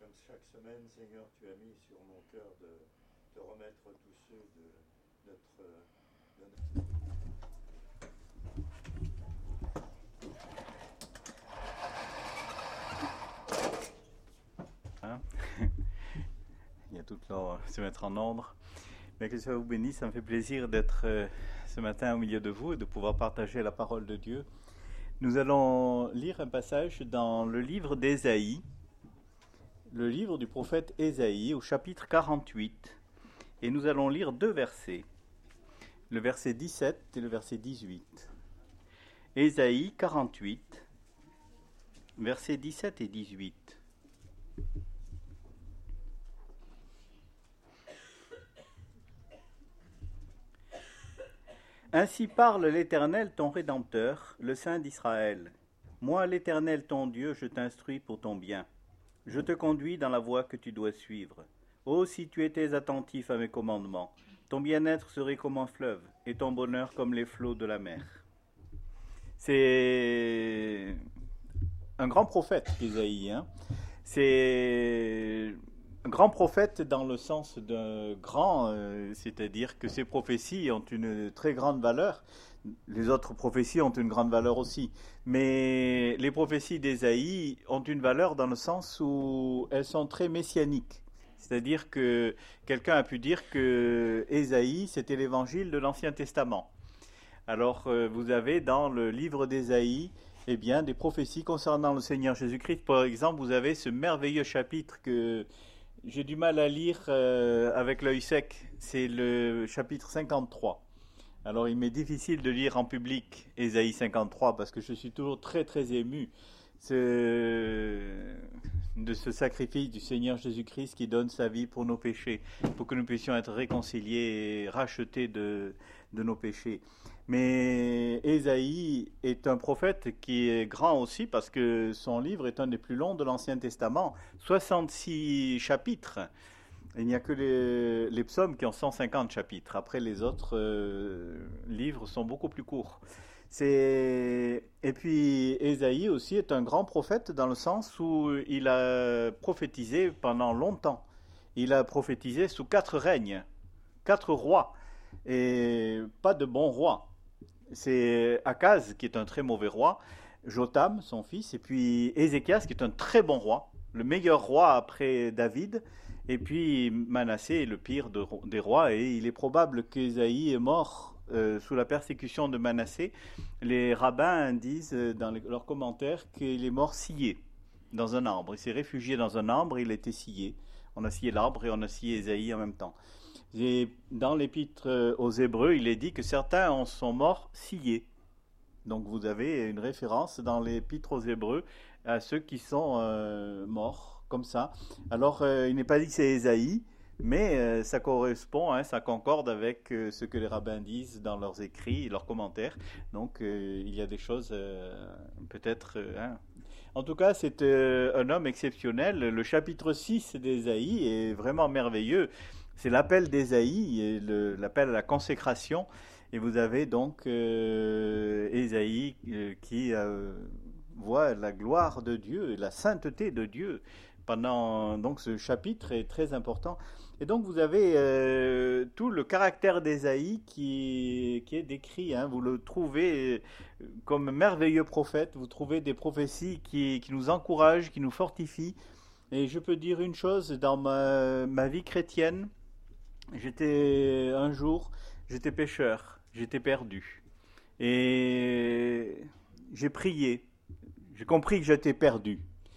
Comme chaque semaine, Seigneur, tu as mis sur mon cœur de remettre tous ceux de notre... Hein Il y a tout là, se mettre en ordre. Mais que Dieu vous bénisse, ça me fait plaisir d'être ce matin au milieu de vous et de pouvoir partager la parole de Dieu. Nous allons lire un passage dans le livre d'Ésaïe, le livre du prophète Ésaïe au chapitre 48. Et nous allons lire deux versets, le verset 17 et le verset 18. Ésaïe 48, versets 17 et 18. Ainsi parle l'Éternel, ton Rédempteur, le Saint d'Israël. Moi, l'Éternel, ton Dieu, je t'instruis pour ton bien. Je te conduis dans la voie que tu dois suivre. Oh, si tu étais attentif à mes commandements, ton bien-être serait comme un fleuve, et ton bonheur comme les flots de la mer. C'est un grand prophète, Ésaïe. C'est un grand prophète dans le sens d'un grand, c'est-à-dire que ses prophéties ont une très grande valeur. Les autres prophéties ont une grande valeur aussi. Mais les prophéties d'Ésaïe ont une valeur dans le sens où elles sont très messianiques. C'est-à-dire que quelqu'un a pu dire que Ésaïe, c'était l'évangile de l'Ancien Testament. Alors, vous avez dans le livre d'Ésaïe, eh bien, des prophéties concernant le Seigneur Jésus-Christ. Par exemple, vous avez ce merveilleux chapitre que j'ai du mal à lire avec l'œil sec. C'est le chapitre 53. Alors, il m'est difficile de lire en public Ésaïe 53 parce que je suis toujours très, très ému de ce sacrifice du Seigneur Jésus-Christ qui donne sa vie pour nos péchés, pour que nous puissions être réconciliés et rachetés de nos péchés. Mais Ésaïe est un prophète qui est grand aussi parce que son livre est un des plus longs de l'Ancien Testament, 66 chapitres. Il n'y a que les psaumes qui ont 150 chapitres. Après, les autres livres sont beaucoup plus courts. Et puis, Ésaïe aussi est un grand prophète dans le sens où il a prophétisé pendant longtemps. Il a prophétisé sous 4 règnes, 4 rois, et pas de bons rois. C'est Akaz qui est un très mauvais roi, Jotham, son fils, et puis Ézéchias qui est un très bon roi, le meilleur roi après David, et puis Manassé est le pire des rois, et il est probable qu'Ésaïe est mort sous la persécution de Manassé. Les rabbins disent dans leurs commentaires qu'il est mort scié dans un arbre. Il s'est réfugié dans un arbre, il a été scié. On a scié l'arbre et on a scié Ésaïe en même temps. Et dans l'épître aux Hébreux, il est dit que certains en sont morts sciés. Donc vous avez une référence dans l'épître aux Hébreux à ceux qui sont morts comme ça. Alors il n'est pas dit que c'est Ésaïe, mais ça correspond, ça concorde avec ce que les rabbins disent dans leurs écrits, leurs commentaires. Donc il y a des choses peut-être... En tout cas, c'est un homme exceptionnel. Le chapitre 6 d'Ésaïe est vraiment merveilleux. C'est l'appel d'Ésaïe, et l'appel à la consécration. Et vous avez donc Ésaïe qui voit la gloire de Dieu et la sainteté de Dieu. Donc ce chapitre est très important. Et donc vous avez tout le caractère d'Ésaïe qui est décrit. Vous le trouvez comme merveilleux prophète. Vous trouvez des prophéties qui nous encouragent, qui nous fortifient. Et je peux dire une chose, dans ma vie chrétienne, j'étais pécheur, j'étais perdu. Et j'ai prié, j'ai compris que j'étais perdu.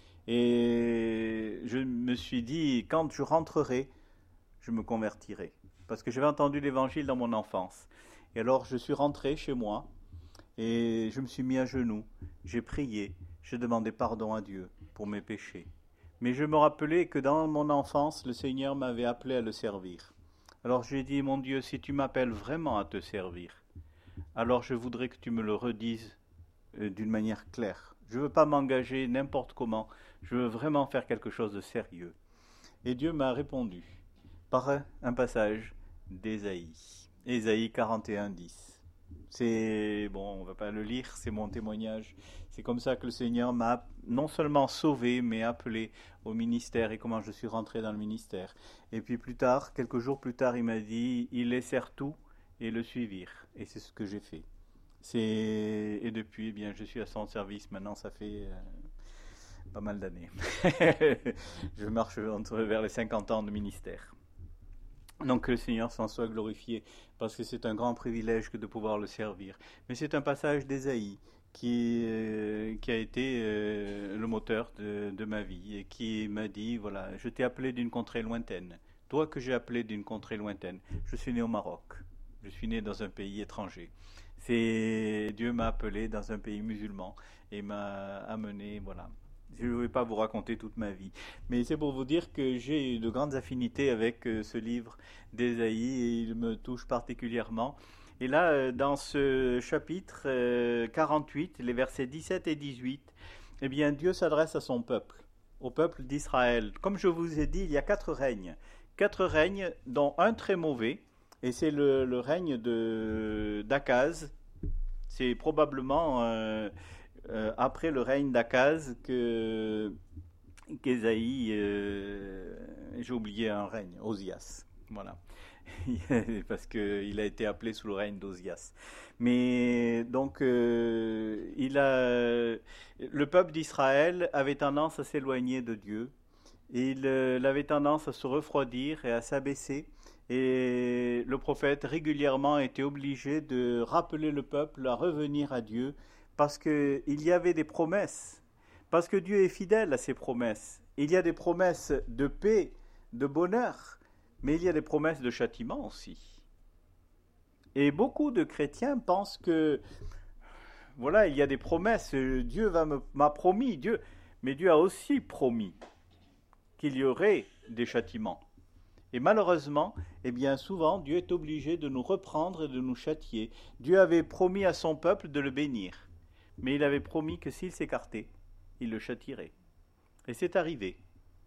Et je me suis dit, quand je rentrerai, je me convertirai. Parce que j'avais entendu l'évangile dans mon enfance. Et alors je suis rentré chez moi et je me suis mis à genoux. J'ai prié, j'ai demandé pardon à Dieu pour mes péchés. Mais je me rappelais que dans mon enfance, le Seigneur m'avait appelé à le servir. Alors j'ai dit, mon Dieu, si tu m'appelles vraiment à te servir, alors je voudrais que tu me le redises d'une manière claire. Je ne veux pas m'engager n'importe comment, je veux vraiment faire quelque chose de sérieux. Et Dieu m'a répondu par un passage d'Ésaïe. Ésaïe 41, 10. C'est bon, on va pas le lire, c'est mon témoignage. C'est comme ça que le Seigneur m'a non seulement sauvé, mais appelé au ministère et comment je suis rentré dans le ministère. Et puis plus tard, quelques jours plus tard, il m'a dit, ils laissèrent tout et le suivirent. Et c'est ce que j'ai fait. Et depuis, eh bien, je suis à son service. Maintenant, ça fait pas mal d'années. Je marche vers les 50 ans de ministère. Donc que le Seigneur s'en soit glorifié, parce que c'est un grand privilège que de pouvoir le servir. Mais c'est un passage d'Ésaïe qui a été le moteur de ma vie et qui m'a dit, voilà, je t'ai appelé d'une contrée lointaine. Toi que j'ai appelé d'une contrée lointaine. Je suis né au Maroc. Je suis né dans un pays étranger. Dieu m'a appelé dans un pays musulman et m'a amené, voilà. Je ne vais pas vous raconter toute ma vie, mais c'est pour vous dire que j'ai eu de grandes affinités avec ce livre d'Ésaïe et il me touche particulièrement. Et là, dans ce chapitre 48, les versets 17 et 18, eh bien, Dieu s'adresse à son peuple, au peuple d'Israël. Comme je vous ai dit, il y a 4 règnes, dont un très mauvais, et c'est le règne d'Akaz. C'est probablement après le règne d'Akaz qu'Ésaïe, j'ai oublié un règne, Osias, voilà, parce qu'il a été appelé sous le règne d'Osias. Mais donc, le peuple d'Israël avait tendance à s'éloigner de Dieu, et il avait tendance à se refroidir et à s'abaisser. Et le prophète régulièrement était obligé de rappeler le peuple à revenir à Dieu parce qu'il y avait des promesses, parce que Dieu est fidèle à ses promesses. Il y a des promesses de paix, de bonheur, mais il y a des promesses de châtiment aussi. Et beaucoup de chrétiens pensent que, voilà, il y a des promesses, Dieu m'a promis, mais Dieu a aussi promis qu'il y aurait des châtiments. Et malheureusement, eh bien souvent, Dieu est obligé de nous reprendre et de nous châtier. Dieu avait promis à son peuple de le bénir, mais il avait promis que s'il s'écartait, il le châtierait. Et c'est arrivé,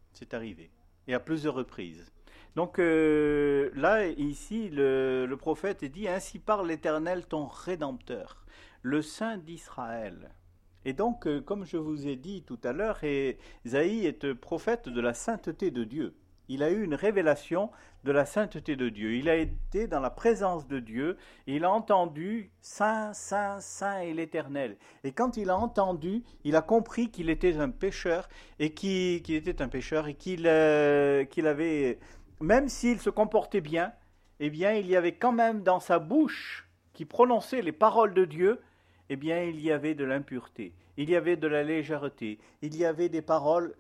et à plusieurs reprises. Donc là, ici, le prophète dit « Ainsi parle l'Éternel, ton Rédempteur, le Saint d'Israël ». Et donc, comme je vous ai dit tout à l'heure, Ésaïe est prophète de la sainteté de Dieu. Il a eu une révélation de la sainteté de Dieu. Il a été dans la présence de Dieu et il a entendu « Saint, Saint, Saint est l'Éternel ». Et quand il a entendu, il a compris qu'il était un pécheur et qu'il avait, même s'il se comportait bien, eh bien, il y avait quand même dans sa bouche, qui prononçait les paroles de Dieu, eh bien, il y avait de l'impureté, il y avait de la légèreté, il y avait des paroles,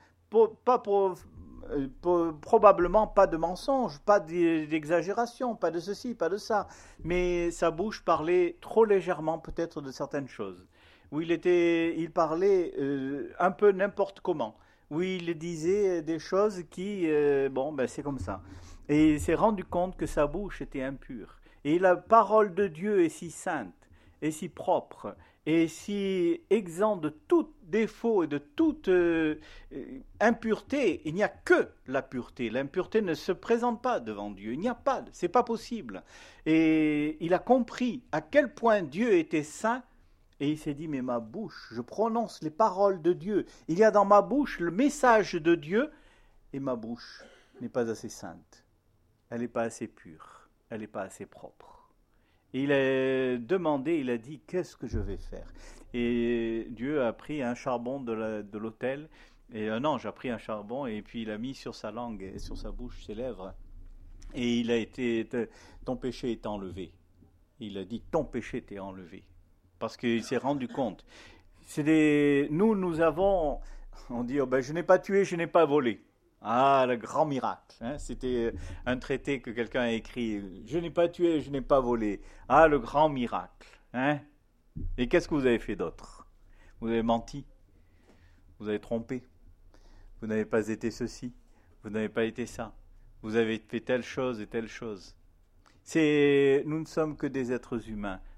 probablement pas de mensonges, pas d'exagération, pas de ceci, pas de ça, mais sa bouche parlait trop légèrement peut-être de certaines choses, où il parlait un peu n'importe comment, où il disait des choses qui, c'est comme ça. Et il s'est rendu compte que sa bouche était impure. Et la parole de Dieu est si sainte, et si propre, et si exempt de tout défaut et de toute impureté. Il n'y a que la pureté. L'impureté ne se présente pas devant Dieu. Il n'y a pas, c'est pas possible. Et il a compris à quel point Dieu était saint, et il s'est dit, mais ma bouche, je prononce les paroles de Dieu. Il y a dans ma bouche le message de Dieu, et ma bouche n'est pas assez sainte. Elle n'est pas assez pure. Elle n'est pas assez propre. Et il a demandé, il a dit, qu'est-ce que je vais faire? Et Dieu a pris un charbon de l'autel, et un ange a pris un charbon, et puis il a mis sur sa langue et sur sa bouche, ses lèvres, et il a été, ton péché est enlevé. Il a dit, ton péché t'est enlevé. Parce qu'il s'est rendu compte. Nous avons, on dit, je n'ai pas tué, je n'ai pas volé. Ah, le grand miracle. Hein? C'était un traité que quelqu'un a écrit. Je n'ai pas tué, je n'ai pas volé. Ah, le grand miracle. Hein? Et qu'est-ce que vous avez fait d'autre? Vous avez menti. Vous avez trompé. Vous n'avez pas été ceci. Vous n'avez pas été ça. Vous avez fait telle chose et telle chose. Nous ne sommes que des êtres humains.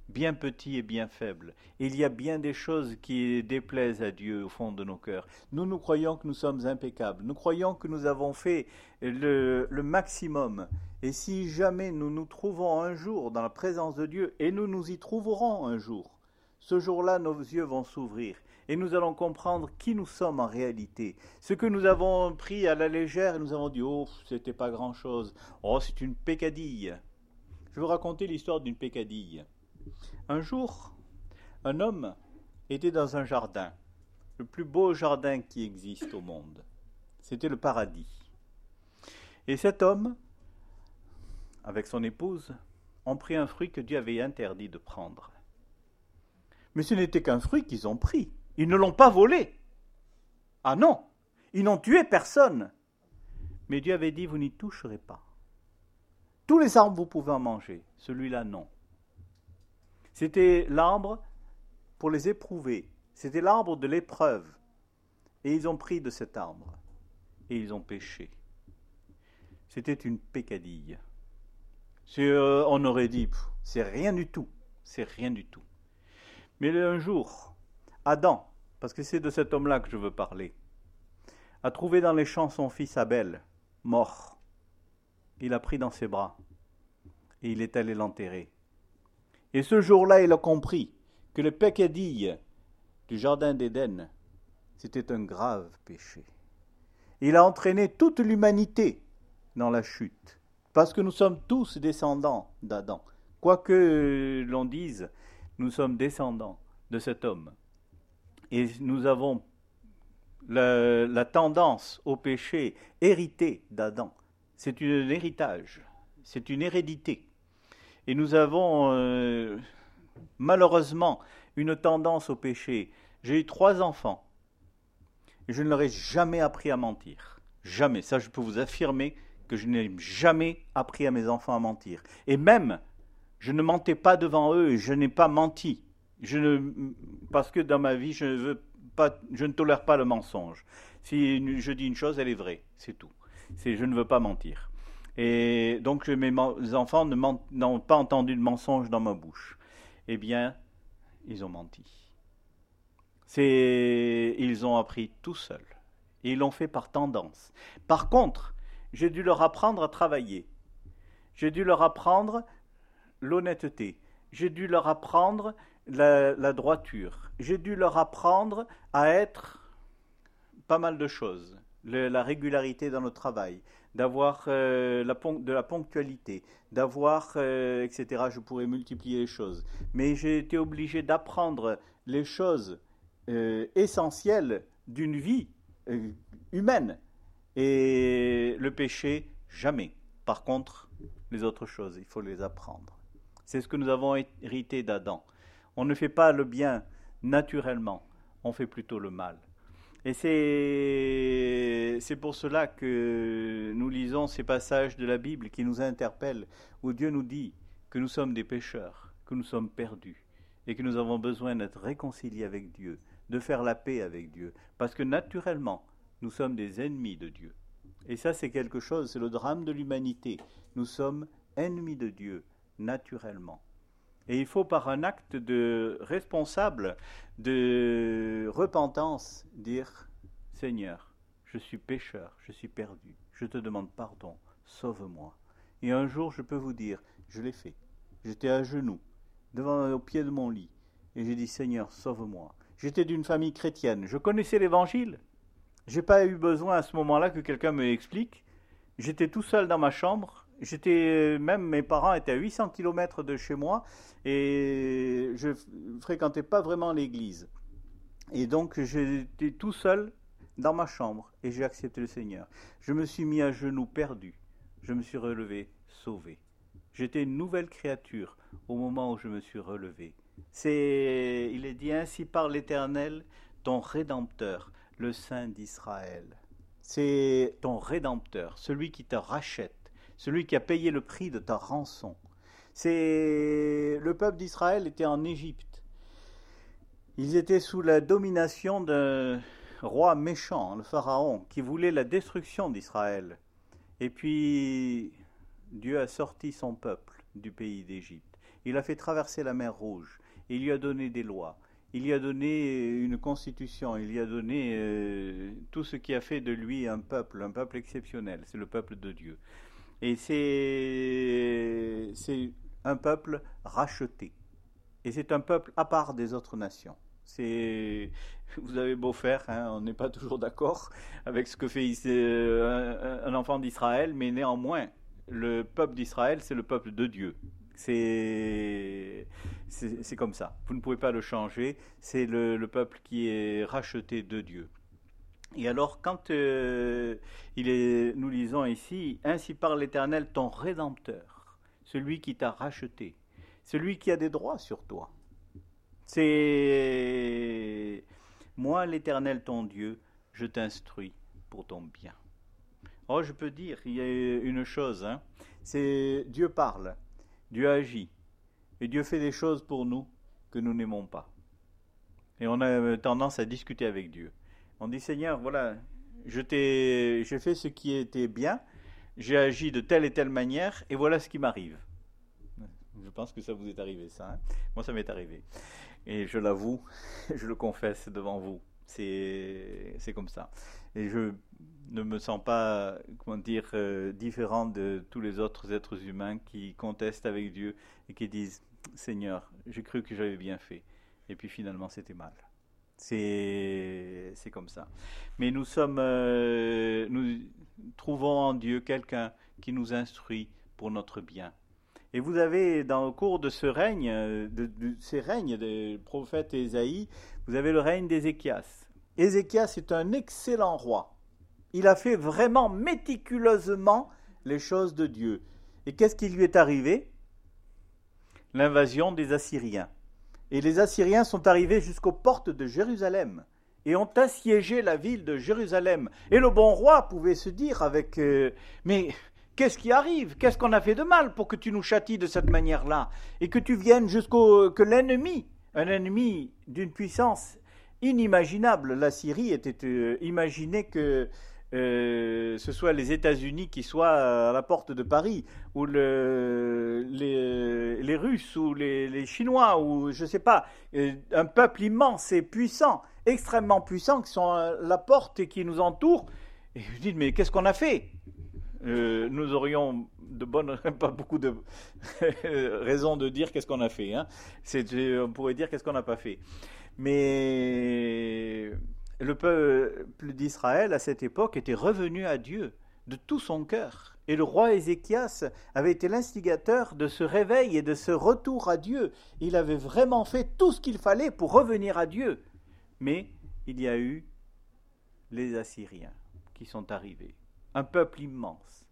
bien petit et bien faible. Il y a bien des choses qui déplaisent à Dieu au fond de nos cœurs. Nous croyons que nous sommes impeccables. Nous croyons que nous avons fait le maximum. Et si jamais nous nous trouvons un jour dans la présence de Dieu, et nous nous y trouverons un jour, ce jour-là, nos yeux vont s'ouvrir et nous allons comprendre qui nous sommes en réalité. Ce que nous avons pris à la légère et nous avons dit « Oh, c'était pas grand-chose. Oh, c'est une peccadille. » Je vais vous raconter l'histoire d'une peccadille. Un jour, un homme était dans un jardin, le plus beau jardin qui existe au monde. C'était le paradis. Et cet homme, avec son épouse, ont pris un fruit que Dieu avait interdit de prendre. Mais ce n'était qu'un fruit qu'ils ont pris. Ils ne l'ont pas volé. Ah non, ils n'ont tué personne. Mais Dieu avait dit, vous n'y toucherez pas. Tous les arbres, vous pouvez en manger. Celui-là, non. C'était l'arbre pour les éprouver. C'était l'arbre de l'épreuve. Et ils ont pris de cet arbre. Et ils ont péché. C'était une peccadille. On aurait dit, c'est rien du tout. C'est rien du tout. Mais un jour, Adam, parce que c'est de cet homme-là que je veux parler, a trouvé dans les champs son fils Abel, mort. Il l'a pris dans ses bras et il est allé l'enterrer. Et ce jour-là, il a compris que le peccadille du jardin d'Éden, c'était un grave péché. Il a entraîné toute l'humanité dans la chute, parce que nous sommes tous descendants d'Adam. Quoi que l'on dise, nous sommes descendants de cet homme. Et nous avons la tendance au péché hérité d'Adam. C'est un héritage, c'est une hérédité. Et nous avons malheureusement une tendance au péché. J'ai eu 3 enfants et je ne leur ai jamais appris à mentir. Jamais. Ça, je peux vous affirmer que je n'ai jamais appris à mes enfants à mentir. Et même, je ne mentais pas devant eux et je n'ai pas menti. Parce que dans ma vie, je ne tolère pas le mensonge. Si je dis une chose, elle est vraie, c'est tout. Je ne veux pas mentir. Et donc mes enfants n'ont pas entendu de mensonge dans ma bouche. Eh bien, ils ont menti. Ils ont appris tout seuls. Et ils l'ont fait par tendance. Par contre, j'ai dû leur apprendre à travailler. J'ai dû leur apprendre l'honnêteté. J'ai dû leur apprendre la droiture. J'ai dû leur apprendre à être pas mal de choses. La régularité dans le travail, d'avoir de la ponctualité, d'avoir, etc. Je pourrais multiplier les choses. Mais j'ai été obligé d'apprendre les choses essentielles d'une vie humaine. Et le péché, jamais. Par contre, les autres choses, il faut les apprendre. C'est ce que nous avons hérité d'Adam. On ne fait pas le bien naturellement, on fait plutôt le mal. Et c'est pour cela que nous lisons ces passages de la Bible qui nous interpellent, où Dieu nous dit que nous sommes des pécheurs, que nous sommes perdus, et que nous avons besoin d'être réconciliés avec Dieu, de faire la paix avec Dieu, parce que naturellement, nous sommes des ennemis de Dieu. Et ça, c'est quelque chose, c'est le drame de l'humanité. Nous sommes ennemis de Dieu, naturellement. Et il faut, par un acte de responsable, de repentance, dire « Seigneur, je suis pécheur, je suis perdu, je te demande pardon, sauve-moi. » Et un jour, je peux vous dire, je l'ai fait. J'étais à genoux, au pied de mon lit, et j'ai dit « Seigneur, sauve-moi. » J'étais d'une famille chrétienne, je connaissais l'Évangile. Je n'ai pas eu besoin à ce moment-là que quelqu'un me l'explique. J'étais tout seul dans ma chambre. Même mes parents étaient à 800 km de chez moi et je ne fréquentais pas vraiment l'église. Et donc j'étais tout seul dans ma chambre et j'ai accepté le Seigneur. Je me suis mis à genoux perdu. Je me suis relevé, sauvé. J'étais une nouvelle créature au moment où je me suis relevé. Il est dit ainsi par l'Éternel, ton Rédempteur, le Saint d'Israël. C'est ton Rédempteur, celui qui te rachète, celui qui a payé le prix de ta rançon. Le peuple d'Israël était en Égypte. Ils étaient sous la domination d'un roi méchant, le Pharaon, qui voulait la destruction d'Israël. Et puis, Dieu a sorti son peuple du pays d'Égypte. Il a fait traverser la mer Rouge. Il lui a donné des lois. Il lui a donné une constitution. Il lui a donné tout ce qui a fait de lui un peuple exceptionnel. C'est le peuple de Dieu. Et c'est un peuple racheté. Et c'est un peuple à part des autres nations. Vous avez beau faire, hein, on n'est pas toujours d'accord avec ce que fait un enfant d'Israël, mais néanmoins, le peuple d'Israël, c'est le peuple de Dieu. C'est comme ça. Vous ne pouvez pas le changer. C'est le peuple qui est racheté de Dieu. Et alors, quand nous lisons ici, « Ainsi parle l'Éternel, ton Rédempteur, celui qui t'a racheté, celui qui a des droits sur toi. » C'est moi, l'Éternel, ton Dieu, je t'instruis pour ton bien. Oh, je peux dire, il y a une chose, hein, c'est Dieu parle, Dieu agit, et Dieu fait des choses pour nous que nous n'aimons pas. Et on a tendance à discuter avec Dieu. On dit, Seigneur, voilà, j'ai fait ce qui était bien, j'ai agi de telle et telle manière, et voilà ce qui m'arrive. Je pense que ça vous est arrivé, ça. Hein. Moi, ça m'est arrivé. Et je l'avoue, je le confesse devant vous. C'est comme ça. Et je ne me sens pas, différent de tous les autres êtres humains qui contestent avec Dieu et qui disent, Seigneur, j'ai cru que j'avais bien fait. Et puis finalement, c'était mal. C'est comme ça. Mais nous trouvons en Dieu quelqu'un qui nous instruit pour notre bien. Et vous avez, dans le cours de ce règne, de ces règnes des prophètes Ésaïe, vous avez le règne d'Ézéchias. Ézéchias est un excellent roi. Il a fait vraiment méticuleusement les choses de Dieu. Et qu'est-ce qui lui est arrivé? L'invasion des Assyriens. Et les Assyriens sont arrivés jusqu'aux portes de Jérusalem et ont assiégé la ville de Jérusalem. Et le bon roi pouvait se dire avec mais qu'est-ce qui arrive? Qu'est-ce qu'on a fait de mal pour que tu nous châties de cette manière-là? Et que tu viennes que l'ennemi, un ennemi d'une puissance inimaginable, la Syrie était imaginez que ce soit les États-Unis qui soient à la porte de Paris, ou les Russes, ou les Chinois, ou je ne sais pas, un peuple immense et puissant, extrêmement puissant, qui sont à la porte et qui nous entourent. Et je dis, mais qu'est-ce qu'on a fait? Nous aurions pas beaucoup de raisons de dire qu'est-ce qu'on a fait. Hein. On pourrait dire qu'est-ce qu'on n'a pas fait. Mais le peuple d'Israël, à cette époque, était revenu à Dieu de tout son cœur. Et le roi Ézéchias avait été l'instigateur de ce réveil et de ce retour à Dieu. Il avait vraiment fait tout ce qu'il fallait pour revenir à Dieu. Mais il y a eu les Assyriens qui sont arrivés. Un peuple immense.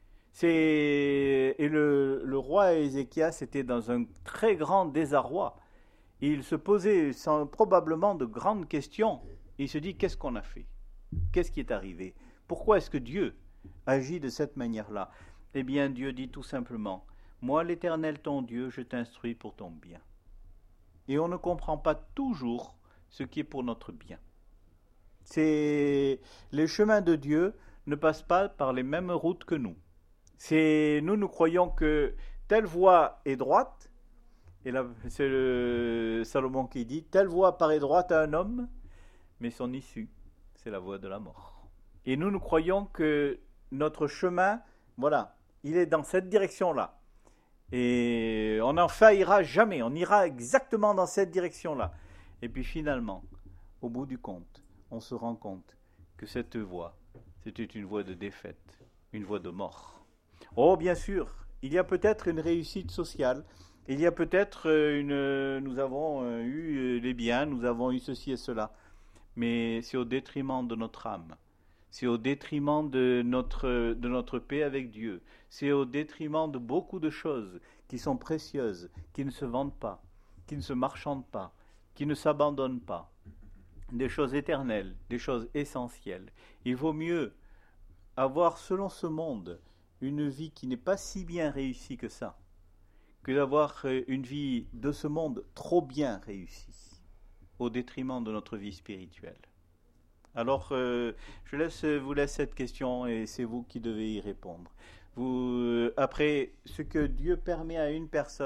Et le roi Ézéchias était dans un très grand désarroi. Il se posait probablement de grandes questions. Il se dit, qu'est-ce qu'on a fait? Qu'est-ce qui est arrivé? Pourquoi est-ce que Dieu agit de cette manière-là? Eh bien, Dieu dit tout simplement, moi, l'Éternel, ton Dieu, je t'instruis pour ton bien. Et on ne comprend pas toujours ce qui est pour notre bien. Les chemins de Dieu ne passent pas par les mêmes routes que nous. Nous croyons que telle voie est droite, et là, c'est Salomon qui dit, telle voie paraît droite à un homme, mais son issue, c'est la voie de la mort. Et nous croyons que notre chemin, voilà, il est dans cette direction-là. Et on n'en faillira jamais, on ira exactement dans cette direction-là. Et puis finalement, au bout du compte, on se rend compte que cette voie, c'était une voie de défaite, une voie de mort. Oh, bien sûr, il y a peut-être une réussite sociale, il y a peut-être nous avons eu les biens, nous avons eu ceci et cela, mais c'est au détriment de notre âme, c'est au détriment de notre paix avec Dieu, c'est au détriment de beaucoup de choses qui sont précieuses, qui ne se vendent pas, qui ne se marchandent pas, qui ne s'abandonnent pas, des choses éternelles, des choses essentielles. Il vaut mieux avoir, selon ce monde, une vie qui n'est pas si bien réussie que ça, que d'avoir une vie de ce monde trop bien réussie, au détriment de notre vie spirituelle. Alors, je vous laisse cette question et c'est vous qui devez y répondre. Après, ce que Dieu permet à une personne,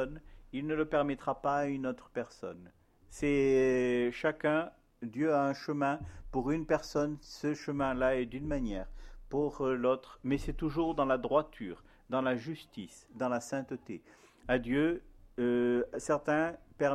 il ne le permettra pas à une autre personne. C'est chacun, Dieu a un chemin pour une personne, ce chemin-là est d'une manière, pour l'autre, mais c'est toujours dans la droiture, dans la justice, dans la sainteté. À Dieu, certains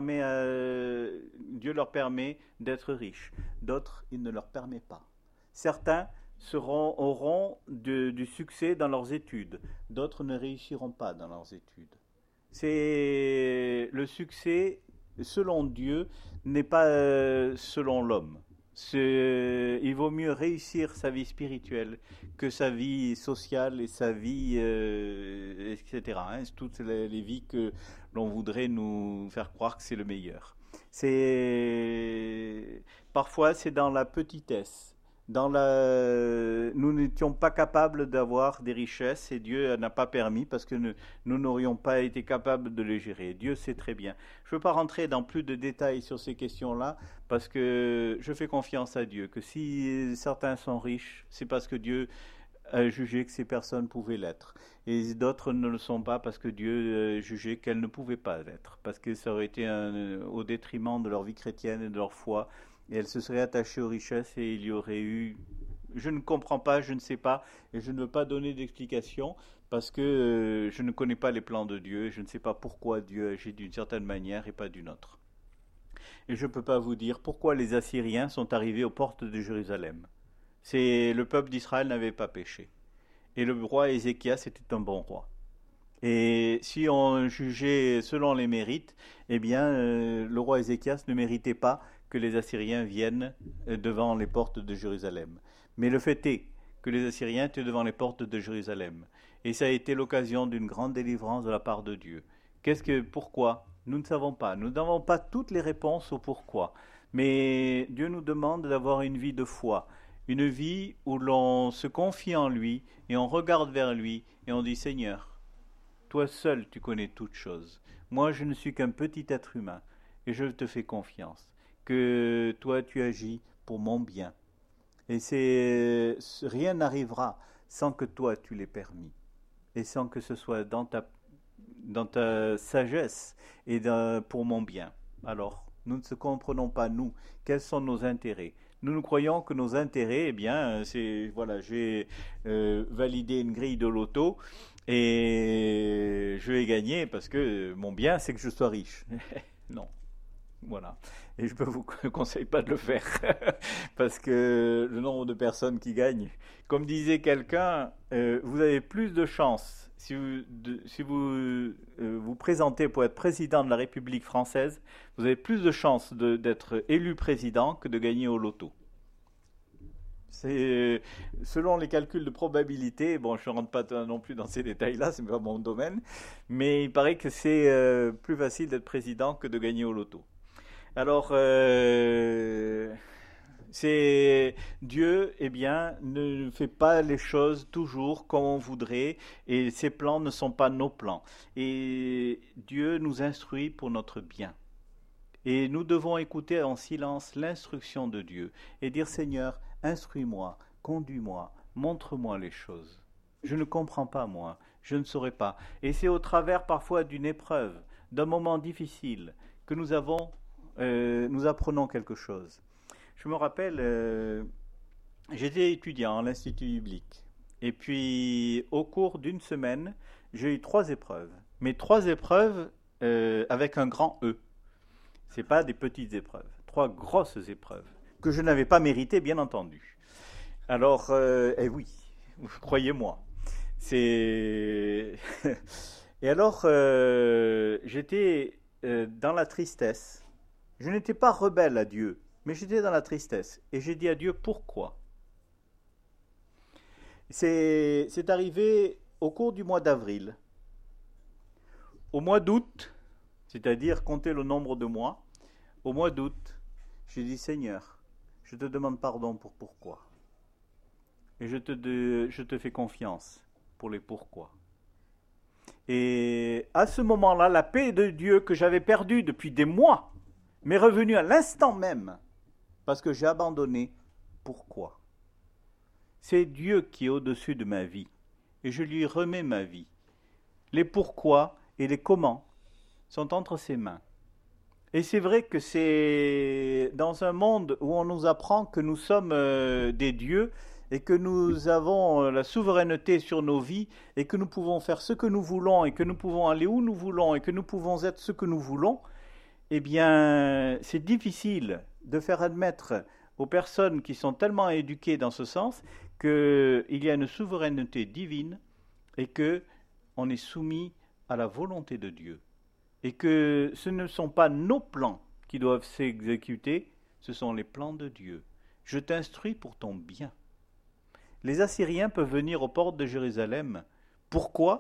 Dieu leur permet d'être riches, d'autres il ne leur permet pas. Certains auront du succès dans leurs études, d'autres ne réussiront pas dans leurs études. C'est le succès selon Dieu n'est pas selon l'homme. Il vaut mieux réussir sa vie spirituelle que sa vie sociale et sa vie, etc. Hein, toutes les vies que l'on voudrait nous faire croire que c'est le meilleur. Parfois c'est dans la petitesse. Nous n'étions pas capables d'avoir des richesses et Dieu n'a pas permis parce que nous n'aurions pas été capables de les gérer. Dieu sait très bien. Je ne veux pas rentrer dans plus de détails sur ces questions-là parce que je fais confiance à Dieu, que si certains sont riches, c'est parce que Dieu a jugé que ces personnes pouvaient l'être. Et d'autres ne le sont pas parce que Dieu a jugé qu'elles ne pouvaient pas l'être, parce que ça aurait été au détriment de leur vie chrétienne et de leur foi. Et elle se serait attachée aux richesses et il y aurait eu... Je ne comprends pas, je ne sais pas, et je ne veux pas donner d'explication parce que je ne connais pas les plans de Dieu, et je ne sais pas pourquoi Dieu agit d'une certaine manière et pas d'une autre. Et je ne peux pas vous dire pourquoi les Assyriens sont arrivés aux portes de Jérusalem. Le peuple d'Israël n'avait pas péché. Et le roi Ézéchias était un bon roi. Et si on jugeait selon les mérites, eh bien, le roi Ézéchias ne méritait pas que les Assyriens viennent devant les portes de Jérusalem. Mais le fait est que les Assyriens étaient devant les portes de Jérusalem. Et ça a été l'occasion d'une grande délivrance de la part de Dieu. Pourquoi ? Nous ne savons pas. Nous n'avons pas toutes les réponses au pourquoi. Mais Dieu nous demande d'avoir une vie de foi. Une vie où l'on se confie en lui et on regarde vers lui et on dit « Seigneur, toi seul tu connais toutes choses. Moi je ne suis qu'un petit être humain et je te fais confiance. Que toi tu agis pour mon bien. Et rien n'arrivera sans que toi tu l'aies permis. Et sans que ce soit dans ta sagesse et pour mon bien. Alors, nous ne comprenons pas, nous, quels sont nos intérêts. Nous croyons que nos intérêts, eh bien, j'ai validé une grille de loto et je vais gagner parce que mon bien, c'est que je sois riche. Non. Voilà. Et je ne vous conseille pas de le faire parce que le nombre de personnes qui gagnent, comme disait quelqu'un, vous avez plus de chances si vous vous présentez pour être président de la République française, vous avez plus de chances d'être élu président que de gagner au loto. C'est selon les calculs de probabilité. Bon, je ne rentre pas non plus dans ces détails-là, c'est pas mon domaine, mais il paraît que c'est plus facile d'être président que de gagner au loto. Alors, c'est Dieu, eh bien, ne fait pas les choses toujours comme on voudrait, et ses plans ne sont pas nos plans. Et Dieu nous instruit pour notre bien. Et nous devons écouter en silence l'instruction de Dieu et dire Seigneur, instruis-moi, conduis-moi, montre-moi les choses. Je ne comprends pas, moi, je ne saurais pas. Et c'est au travers parfois d'une épreuve, d'un moment difficile, que nous apprenons quelque chose. Je me rappelle, j'étais étudiant à l'Institut biblique. Et puis, au cours d'une semaine, j'ai eu 3 épreuves. Mais 3 épreuves avec un grand E. Ce n'est pas des petites épreuves. 3 grosses épreuves que je n'avais pas méritées, bien entendu. Alors, oui, croyez-moi. Et alors, j'étais dans la tristesse. Je n'étais pas rebelle à Dieu, mais j'étais dans la tristesse. Et j'ai dit à Dieu, pourquoi ? C'est arrivé au cours du mois d'avril. Au mois d'août, c'est-à-dire compter le nombre de mois, au mois d'août, j'ai dit, Seigneur, je te demande pardon pour pourquoi. Et je te fais confiance pour les pourquoi. Et à ce moment-là, la paix de Dieu que j'avais perdue depuis des mois m'est revenue à l'instant même, parce que j'ai abandonné pourquoi. C'est Dieu qui est au-dessus de ma vie, et je lui remets ma vie. Les pourquoi et les comment sont entre ses mains. Et c'est vrai que c'est dans un monde où on nous apprend que nous sommes des dieux et que nous avons la souveraineté sur nos vies et que nous pouvons faire ce que nous voulons et que nous pouvons aller où nous voulons et que nous pouvons être ce que nous voulons, eh bien, c'est difficile de faire admettre aux personnes qui sont tellement éduquées dans ce sens qu'il y a une souveraineté divine et qu'on est soumis à la volonté de Dieu. Et que ce ne sont pas nos plans qui doivent s'exécuter, ce sont les plans de Dieu. Je t'instruis pour ton bien. Les Assyriens peuvent venir aux portes de Jérusalem. Pourquoi ?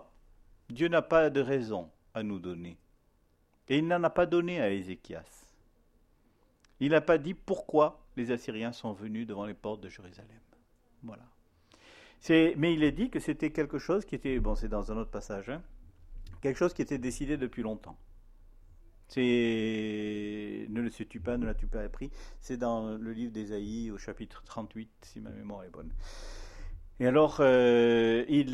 Dieu n'a pas de raison à nous donner. Et il n'en a pas donné à Ézéchias. Il n'a pas dit pourquoi les Assyriens sont venus devant les portes de Jérusalem. Voilà. Mais il est dit que c'était quelque chose qui était, bon c'est dans un autre passage, quelque chose qui était décidé depuis longtemps. C'est ne le sais-tu pas, ne l'as-tu pas appris. C'est dans le livre d'Ésaïe au chapitre 38, si ma mémoire est bonne. Et alors, il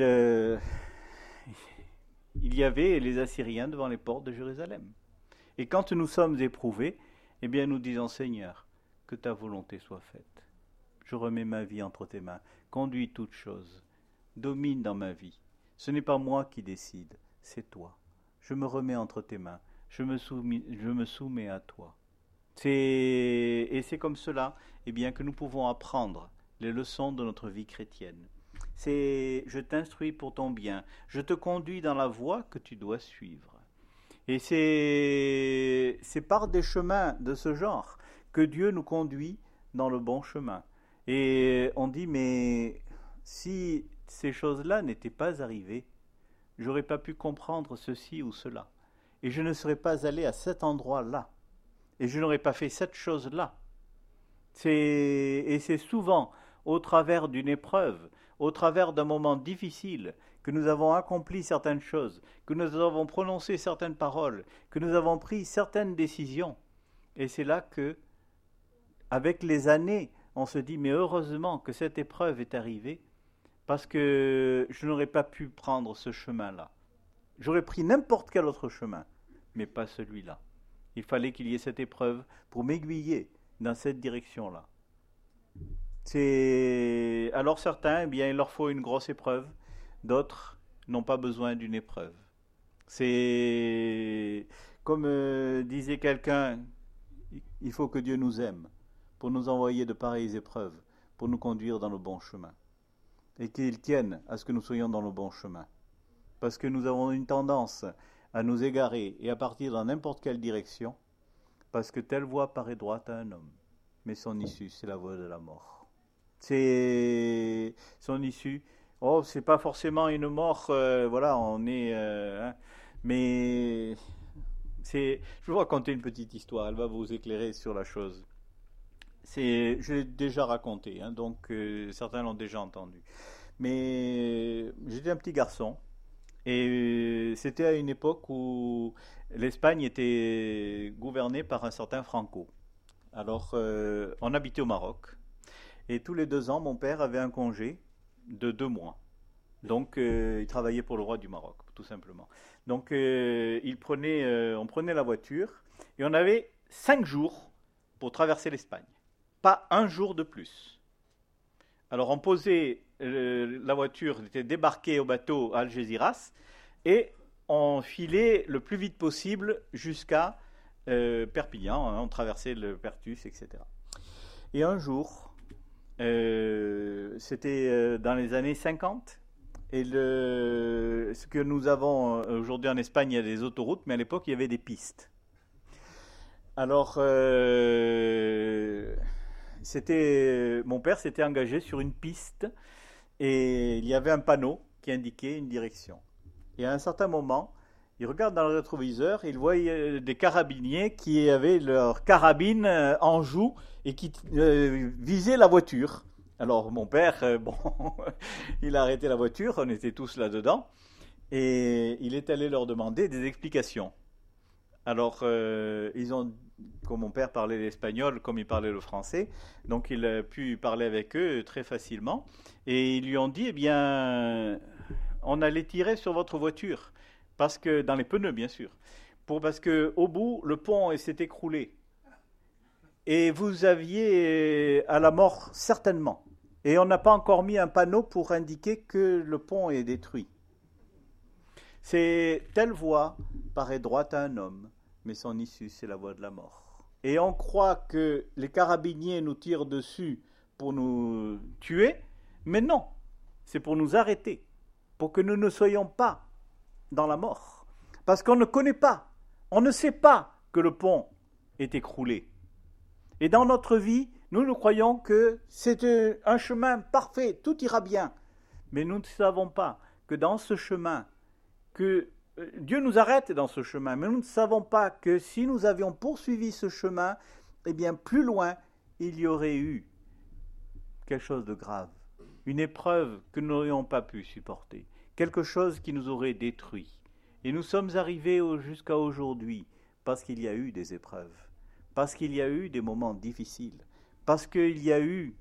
y avait les Assyriens devant les portes de Jérusalem. Et quand nous sommes éprouvés, eh bien nous disons, Seigneur, que ta volonté soit faite. Je remets ma vie entre tes mains. Conduis toutes choses. Domine dans ma vie. Ce n'est pas moi qui décide, c'est toi. Je me remets entre tes mains. Je me soumets à toi. Et c'est comme cela eh bien, que nous pouvons apprendre les leçons de notre vie chrétienne. C'est « je t'instruis pour ton bien, je te conduis dans la voie que tu dois suivre ». Et c'est par des chemins de ce genre que Dieu nous conduit dans le bon chemin. Et on dit, mais si ces choses-là n'étaient pas arrivées, j'aurais pas pu comprendre ceci ou cela. Et je ne serais pas allé à cet endroit-là. Et je n'aurais pas fait cette chose-là. Et c'est souvent au travers d'une épreuve, au travers d'un moment difficile, que nous avons accompli certaines choses, que nous avons prononcé certaines paroles, que nous avons pris certaines décisions. Et c'est là que, avec les années, on se dit, mais heureusement que cette épreuve est arrivée, parce que je n'aurais pas pu prendre ce chemin-là. J'aurais pris n'importe quel autre chemin, mais pas celui-là. Il fallait qu'il y ait cette épreuve pour m'aiguiller dans cette direction-là. Alors certains, eh bien, il leur faut une grosse épreuve, d'autres n'ont pas besoin d'une épreuve. C'est comme disait quelqu'un, il faut que Dieu nous aime pour nous envoyer de pareilles épreuves, pour nous conduire dans le bon chemin. Et qu'il tienne à ce que nous soyons dans le bon chemin. Parce que nous avons une tendance à nous égarer et à partir dans n'importe quelle direction, parce que telle voie paraît droite à un homme, mais son issue, c'est la voie de la mort. C'est son issue. Oh, c'est pas forcément une mort, voilà, on est... mais je vais vous raconter une petite histoire, elle va vous éclairer sur la chose. Je l'ai déjà raconté, donc certains l'ont déjà entendu. Mais j'étais un petit garçon, et c'était à une époque où l'Espagne était gouvernée par un certain Franco. Alors, on habitait au Maroc, et tous les 2 ans, mon père avait un congé de 2 mois. Donc, il travaillait pour le roi du Maroc, tout simplement. Donc, on prenait la voiture, et on avait 5 jours pour traverser l'Espagne. Pas un jour de plus. Alors, on posait la voiture, on était débarqué au bateau à Algeciras, et on filait le plus vite possible jusqu'à Perpignan, on traversait le Perthus, etc. Et un jour, c'était dans les années 50, et ce que nous avons aujourd'hui en Espagne, il y a des autoroutes, mais à l'époque, il y avait des pistes. Alors, mon père s'était engagé sur une piste, et il y avait un panneau qui indiquait une direction. Et à un certain moment, il regarde dans le rétroviseur, il voit des carabiniers qui avaient leur carabine en joue et qui visaient la voiture. Alors mon père, il a arrêté la voiture, on était tous là-dedans, et il est allé leur demander des explications. Alors, comme mon père parlait l'espagnol, comme il parlait le français, donc il a pu parler avec eux très facilement, et ils lui ont dit, eh bien, on allait tirer sur votre voiture, parce que, dans les pneus bien sûr, parce qu'au bout, le pont s'est écroulé. Et vous aviez à la mort, certainement. Et on n'a pas encore mis un panneau pour indiquer que le pont est détruit. C'est telle voie paraît droite à un homme, mais son issue, c'est la voie de la mort. Et on croit que les carabiniers nous tirent dessus pour nous tuer, mais non, c'est pour nous arrêter, pour que nous ne soyons pas dans la mort. Parce qu'on ne connaît pas, on ne sait pas que le pont est écroulé. Et dans notre vie, nous croyons que c'est un chemin parfait, tout ira bien. Mais nous ne savons pas que dans ce chemin, que Dieu nous arrête dans ce chemin, mais nous ne savons pas que si nous avions poursuivi ce chemin, eh bien plus loin, il y aurait eu quelque chose de grave, une épreuve que nous n'aurions pas pu supporter, quelque chose qui nous aurait détruit. Et nous sommes arrivés jusqu'à aujourd'hui parce qu'il y a eu des épreuves, parce qu'il y a eu des moments difficiles, parce qu'il y a eu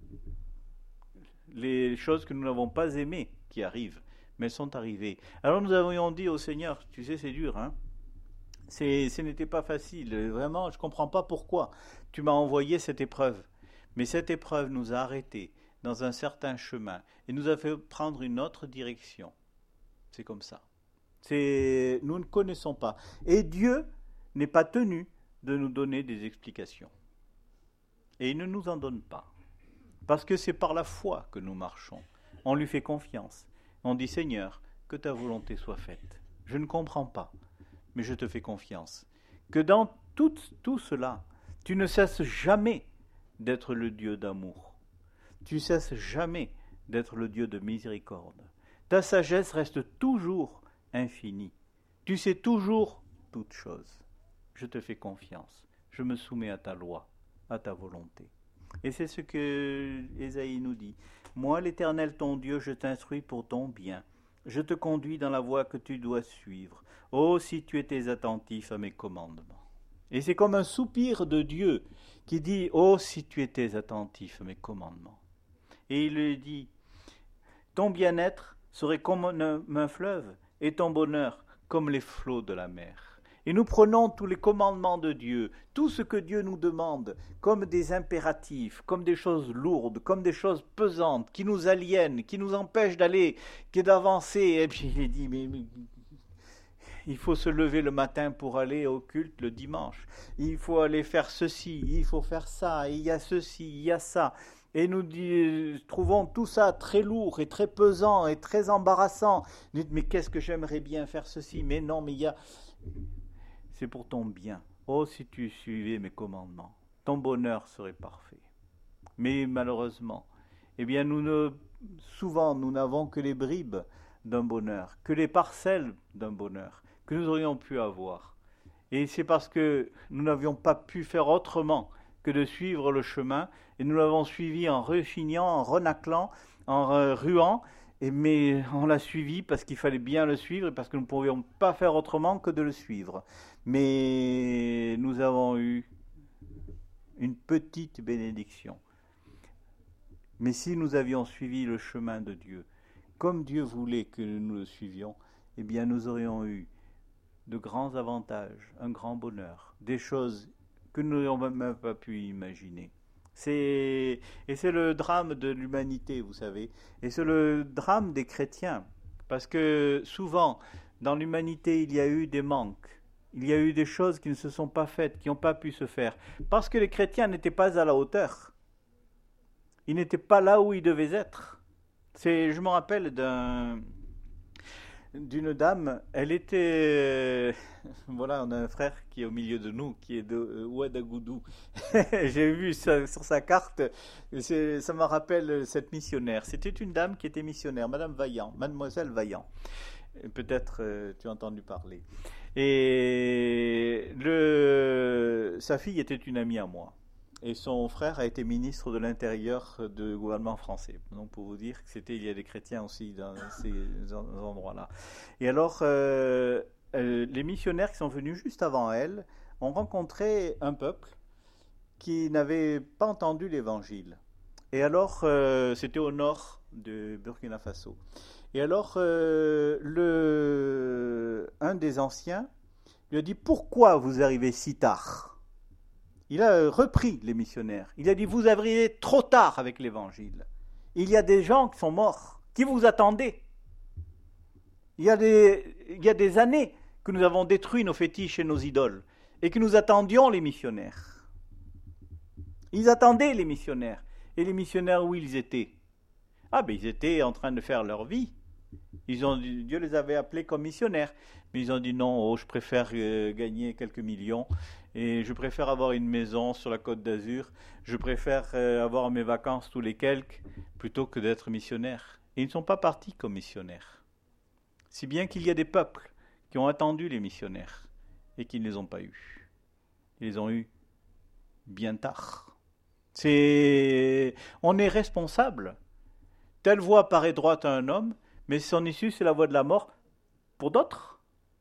les choses que nous n'avons pas aimées qui arrivent, mais elles sont arrivées. Alors nous avions dit au Seigneur, tu sais c'est dur, hein, ce n'était pas facile, vraiment je ne comprends pas pourquoi tu m'as envoyé cette épreuve. Mais cette épreuve nous a arrêtés dans un certain chemin et nous a fait prendre une autre direction. C'est comme ça. Nous ne connaissons pas. Et Dieu n'est pas tenu de nous donner des explications. Et il ne nous en donne pas. Parce que c'est par la foi que nous marchons. On lui fait confiance. On dit, Seigneur, que ta volonté soit faite. Je ne comprends pas, mais je te fais confiance. Que dans tout cela, tu ne cesses jamais d'être le Dieu d'amour. Tu cesses jamais d'être le Dieu de miséricorde. Ta sagesse reste toujours infinie. Tu sais toujours toutes choses. Je te fais confiance. Je me soumets à ta loi, à ta volonté. Et c'est ce que Ésaïe nous dit. Moi, l'Éternel, ton Dieu, je t'instruis pour ton bien. Je te conduis dans la voie que tu dois suivre. Oh, si tu étais attentif à mes commandements. Et c'est comme un soupir de Dieu qui dit « Oh, si tu étais attentif à mes commandements !» Et il lui dit « Ton bien-être serait comme un fleuve et ton bonheur comme les flots de la mer. » Et nous prenons tous les commandements de Dieu, tout ce que Dieu nous demande, comme des impératifs, comme des choses lourdes, comme des choses pesantes, qui nous aliènent, qui nous empêchent d'avancer. Et puis il dit « mais il faut se lever le matin pour aller au culte le dimanche. Il faut aller faire ceci, il faut faire ça, il y a ceci, il y a ça. » Et nous trouvons tout ça très lourd et très pesant et très embarrassant. Nous disons, mais qu'est-ce que j'aimerais bien faire ceci? Mais non, mais il y a... C'est pour ton bien. Oh, si tu suivais mes commandements, ton bonheur serait parfait. Mais malheureusement, eh bien, souvent, nous n'avons que les bribes d'un bonheur, que les parcelles d'un bonheur que nous aurions pu avoir. Et c'est parce que nous n'avions pas pu faire autrement que de suivre le chemin, et nous l'avons suivi en rechignant, en renaclant, en ruant, mais on l'a suivi parce qu'il fallait bien le suivre, et parce que nous ne pouvions pas faire autrement que de le suivre. Mais nous avons eu une petite bénédiction. Mais si nous avions suivi le chemin de Dieu, comme Dieu voulait que nous le suivions, eh bien nous aurions eu de grands avantages, un grand bonheur, des choses que nous n'aurions même pas pu imaginer. Et c'est le drame de l'humanité, vous savez, et c'est le drame des chrétiens, parce que souvent, dans l'humanité, il y a eu des manques, il y a eu des choses qui ne se sont pas faites, qui n'ont pas pu se faire, parce que les chrétiens n'étaient pas à la hauteur. Ils n'étaient pas là où ils devaient être. Je me rappelle d'une dame, elle était... voilà, on a un frère qui est au milieu de nous, qui est de Ouadagoudou. J'ai vu ça sur sa carte, ça me rappelle cette missionnaire. C'était une dame qui était missionnaire, Madame Vaillant, Mademoiselle Vaillant. Peut-être tu as entendu parler. Et sa fille était une amie à moi. Et son frère a été ministre de l'Intérieur du gouvernement français. Donc pour vous dire que il y a des chrétiens aussi dans ces endroits-là. Et alors, les missionnaires qui sont venus juste avant elle ont rencontré un peuple qui n'avait pas entendu l'Évangile. Et alors, c'était au nord de Burkina Faso. Et alors, un des anciens lui a dit, pourquoi vous arrivez si tard? Il a repris les missionnaires. Il a dit, vous arrivez trop tard avec l'évangile. Il y a des gens qui sont morts, qui vous attendaient. Il y a des années que nous avons détruit nos fétiches et nos idoles, et que nous attendions les missionnaires. Ils attendaient les missionnaires. Et les missionnaires, où ils étaient? Ah ben ils étaient en train de faire leur vie. Dieu les avait appelés comme missionnaires. Mais ils ont dit non, je préfère gagner quelques millions. Et je préfère avoir une maison sur la Côte d'Azur. Je préfère avoir mes vacances tous les quelques, plutôt que d'être missionnaire. Et ils ne sont pas partis comme missionnaires. Si bien qu'il y a des peuples qui ont attendu les missionnaires et qui ne les ont pas eus. Ils les ont eus bien tard. On est responsable. Telle voie paraît droite à un homme, mais son issue, c'est la voie de la mort pour d'autres.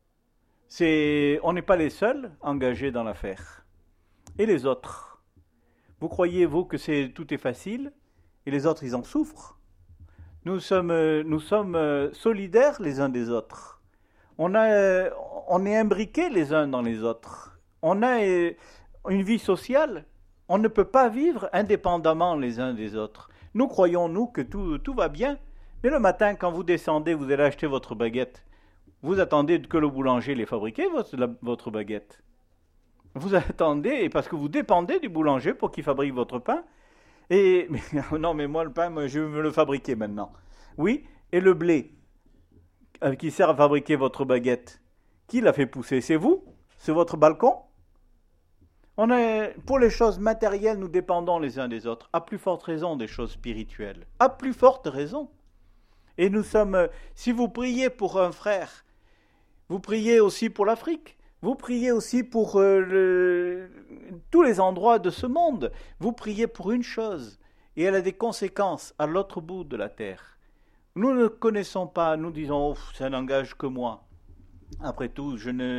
On n'est pas les seuls engagés dans l'affaire. Et les autres? Vous croyez, vous, que tout est facile? Et les autres, ils en souffrent. Nous sommes solidaires les uns des autres. On est imbriqués les uns dans les autres. On a une vie sociale. On ne peut pas vivre indépendamment les uns des autres. Nous croyons, nous, que tout va bien. Mais le matin, quand vous descendez, vous allez acheter votre baguette. Vous attendez que le boulanger l'ait fabriqué, votre baguette. Vous attendez, et parce que vous dépendez du boulanger pour qu'il fabrique votre pain. Non, mais moi, le pain, je veux le fabriquer maintenant. Oui, et le blé qui sert à fabriquer votre baguette, qui l'a fait pousser? C'est vous? C'est votre balcon? Pour les choses matérielles, nous dépendons les uns des autres. À plus forte raison des choses spirituelles. À plus forte raison. Et si vous priez pour un frère, vous priez aussi pour l'Afrique. Vous priez aussi pour tous les endroits de ce monde. Vous priez pour une chose. Et elle a des conséquences à l'autre bout de la terre. Nous ne connaissons pas, nous disons, ça n'engage que moi. Après tout,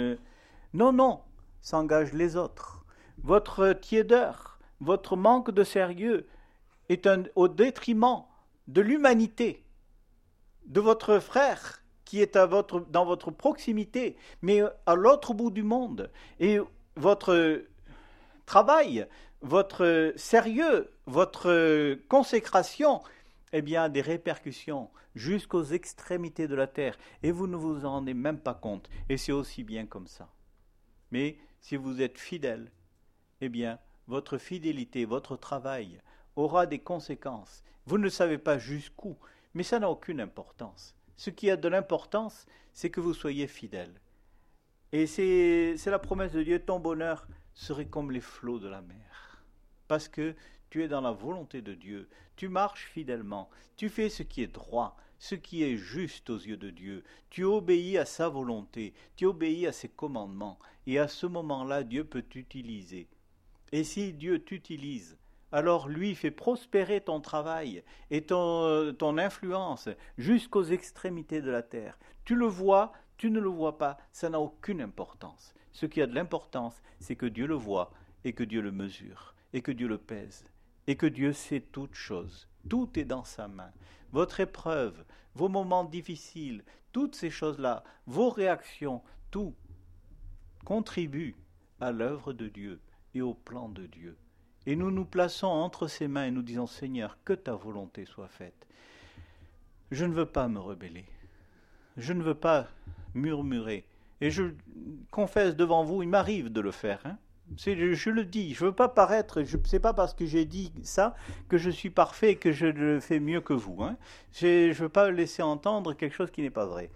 Non, ça engage les autres. Votre tiédeur, votre manque de sérieux est au détriment de l'humanité, de votre frère qui est dans votre proximité, mais à l'autre bout du monde. Et votre travail, votre sérieux, votre consécration, eh bien, a des répercussions jusqu'aux extrémités de la terre. Et vous ne vous en rendez même pas compte. Et c'est aussi bien comme ça. Mais si vous êtes fidèle, eh bien, votre fidélité, votre travail aura des conséquences. Vous ne savez pas jusqu'où, mais ça n'a aucune importance. Ce qui a de l'importance, c'est que vous soyez fidèle. Et c'est la promesse de Dieu, ton bonheur serait comme les flots de la mer. Parce que tu es dans la volonté de Dieu, tu marches fidèlement, tu fais ce qui est droit, ce qui est juste aux yeux de Dieu, tu obéis à sa volonté, tu obéis à ses commandements, et à ce moment-là, Dieu peut t'utiliser. Et si Dieu t'utilise, alors lui fait prospérer ton travail et ton influence jusqu'aux extrémités de la terre. Tu le vois, tu ne le vois pas, ça n'a aucune importance. Ce qui a de l'importance, c'est que Dieu le voit et que Dieu le mesure et que Dieu le pèse et que Dieu sait toutes choses. Tout est dans sa main. Votre épreuve, vos moments difficiles, toutes ces choses-là, vos réactions, tout contribue à l'œuvre de Dieu et au plan de Dieu. Et nous nous plaçons entre ses mains et nous disons, Seigneur, que ta volonté soit faite. Je ne veux pas me rebeller. Je ne veux pas murmurer. Et je confesse devant vous, il m'arrive de le faire. Je le dis, je ne veux pas paraître, c'est pas parce que j'ai dit ça que je suis parfait et que je le fais mieux que vous. Je ne veux pas laisser entendre quelque chose qui n'est pas vrai.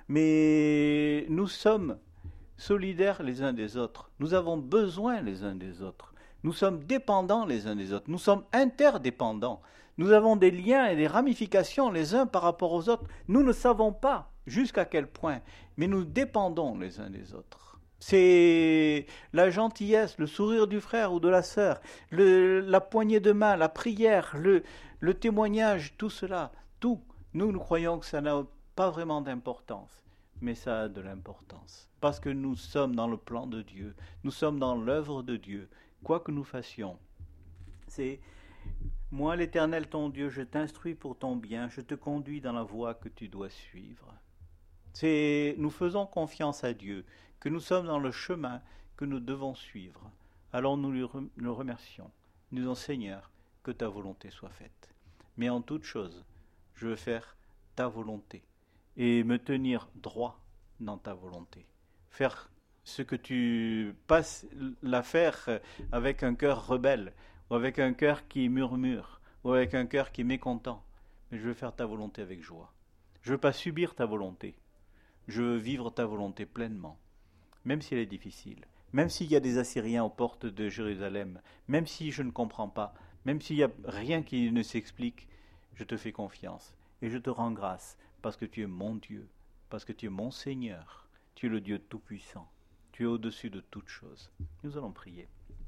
Mais nous sommes solidaires les uns des autres. Nous avons besoin les uns des autres. Nous sommes dépendants les uns des autres. Nous sommes interdépendants. Nous avons des liens et des ramifications les uns par rapport aux autres. Nous ne savons pas jusqu'à quel point, mais nous dépendons les uns des autres. C'est la gentillesse, le sourire du frère ou de la sœur, la poignée de main, la prière, le témoignage, tout cela, tout. Nous croyons que ça n'a pas vraiment d'importance, mais ça a de l'importance. Parce que nous sommes dans le plan de Dieu, nous sommes dans l'œuvre de Dieu, quoi que nous fassions. C'est « Moi, l'Éternel ton Dieu, je t'instruis pour ton bien, je te conduis dans la voie que tu dois suivre. » Nous faisons confiance à Dieu, que nous sommes dans le chemin que nous devons suivre. Alors nous le remercions. Nous disons, Seigneur, que ta volonté soit faite. Mais en toute chose, je veux faire ta volonté et me tenir droit dans ta volonté. Faire ce que tu passes la faire avec un cœur rebelle, ou avec un cœur qui murmure, ou avec un cœur qui est mécontent. Mais je veux faire ta volonté avec joie. Je ne veux pas subir ta volonté. Je veux vivre ta volonté pleinement, même si elle est difficile, même s'il y a des Assyriens aux portes de Jérusalem, même si je ne comprends pas, même s'il n'y a rien qui ne s'explique, je te fais confiance et je te rends grâce parce que tu es mon Dieu, parce que tu es mon Seigneur, tu es le Dieu Tout-Puissant, tu es au-dessus de toutes choses. Nous allons prier.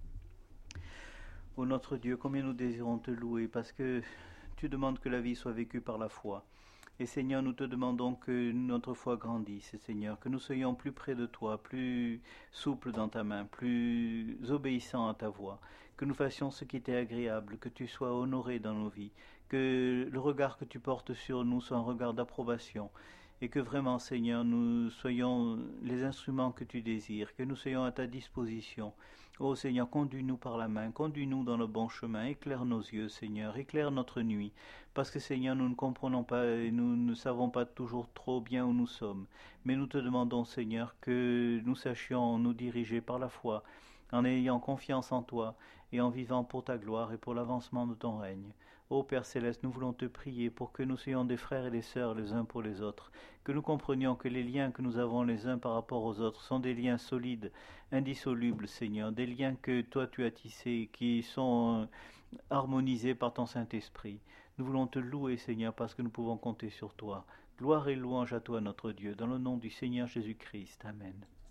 Ô notre Dieu, combien nous désirons te louer parce que tu demandes que la vie soit vécue par la foi. Et Seigneur, nous te demandons que notre foi grandisse, Seigneur, que nous soyons plus près de toi, plus souples dans ta main, plus obéissants à ta voix, que nous fassions ce qui t'est agréable, que tu sois honoré dans nos vies, que le regard que tu portes sur nous soit un regard d'approbation, et que vraiment, Seigneur, nous soyons les instruments que tu désires, que nous soyons à ta disposition. Ô Seigneur, conduis-nous par la main, conduis-nous dans le bon chemin, éclaire nos yeux, Seigneur, éclaire notre nuit, parce que Seigneur, nous ne comprenons pas et nous ne savons pas toujours trop bien où nous sommes, mais nous te demandons, Seigneur, que nous sachions nous diriger par la foi, en ayant confiance en toi et en vivant pour ta gloire et pour l'avancement de ton règne. Ô Père Céleste, nous voulons te prier pour que nous soyons des frères et des sœurs les uns pour les autres, que nous comprenions que les liens que nous avons les uns par rapport aux autres sont des liens solides, indissolubles, Seigneur, des liens que toi tu as tissés, qui sont harmonisés par ton Saint-Esprit. Nous voulons te louer, Seigneur, parce que nous pouvons compter sur toi. Gloire et louange à toi, notre Dieu, dans le nom du Seigneur Jésus-Christ. Amen.